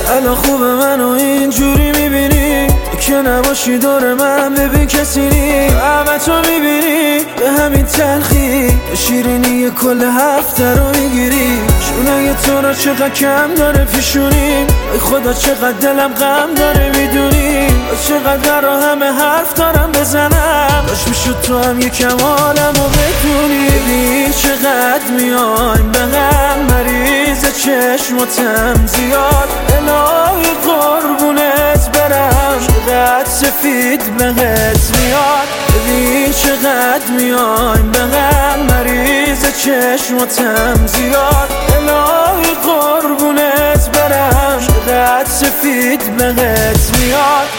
الان خوبه منو اینجوری میبینی که نباشی دور من، ببین کسی نی همه تو میبینی به همین تلخی، به شیرینی کل هفته رو میگیری. شونه تو رو چقدر کم داره پیشونی، ای خدا چقدر دلم غم داره میدونی، چقدر رو همه حرف دارم بزنم، باش میشد تو هم یکم حالمو بدونی. ببین چقدر میایم به هم، مریض چشماتم زیاد، الهی قربونت برم، چقدر سفید بهت میاد. ببین چقدر میایم به هم، مریض چشماتم زیاد، الهی قربونت برم، چقدر سفید بهت میاد.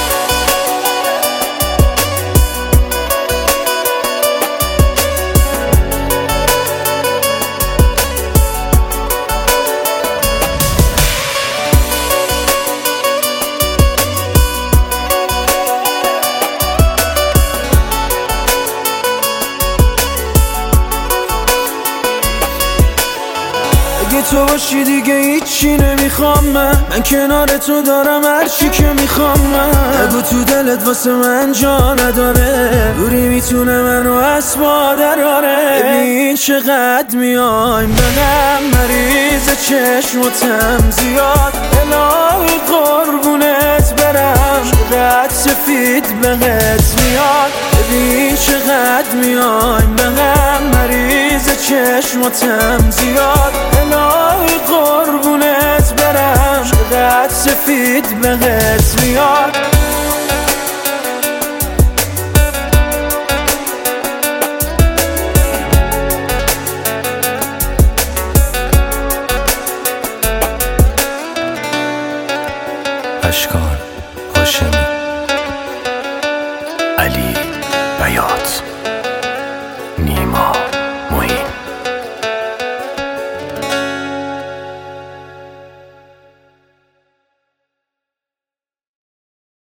اگه تو باشی دیگه هیچی نمیخوام، من کنار تو دارم هرچی که میخوام. اگه تو دلت واسه من جا نداره، دوری میتونه منو از ما دراره. ببین چقدر میایم به هم، مریض چشماتم زیاد، الهی قربونت برم، چقدر سفید بهت میاد. ببین چقدر میایم به هم، مریض چشماتم زیاد، الهی قربونت برم، چقدر سفید بهت میاد. اشکان هاشمی، علی بیات.